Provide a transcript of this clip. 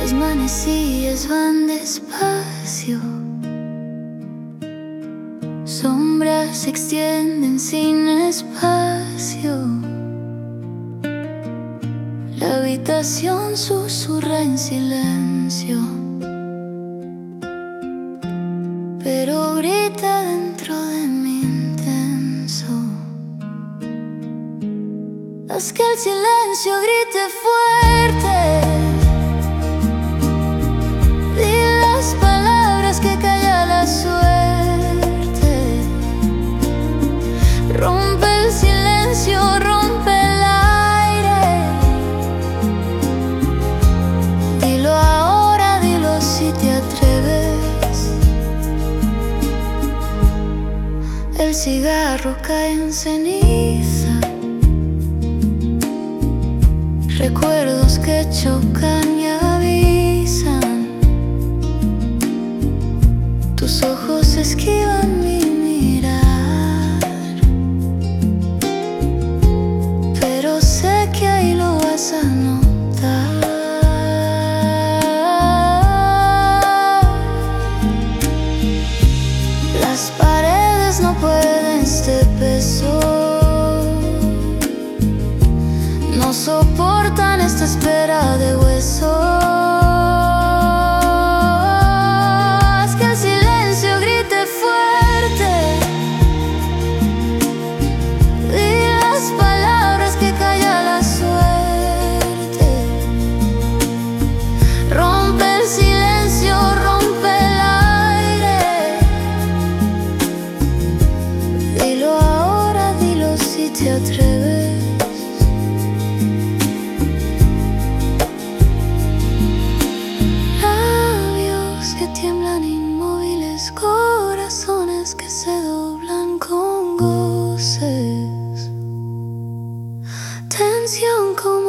Las manecillas van despacio, sombras se extienden sin espacio. La habitación susurra en silencio, pero grita dentro de mí intenso. Haz que el silencio grite fuerte, di las palabras que calla la suerte. Rompe el silencio, rompe el aire. Dilo ahora, dilo si te atreves. El cigarro cae en ceniza, recuerdos que chocan y avisan. Tus ojos esquivan mi mirar, pero sé que ahí lo vas a notar. Las paredes no pueden este peso, no soportan esta espera de hueso. Haz que el silencio grite fuerte, di las palabras que calla la suerte. Rompe el silencio, rompe el aire. Dilo ahora, dilo si te atreves. Tiemblan inmóviles, corazones que se doblan con goces. Tensión como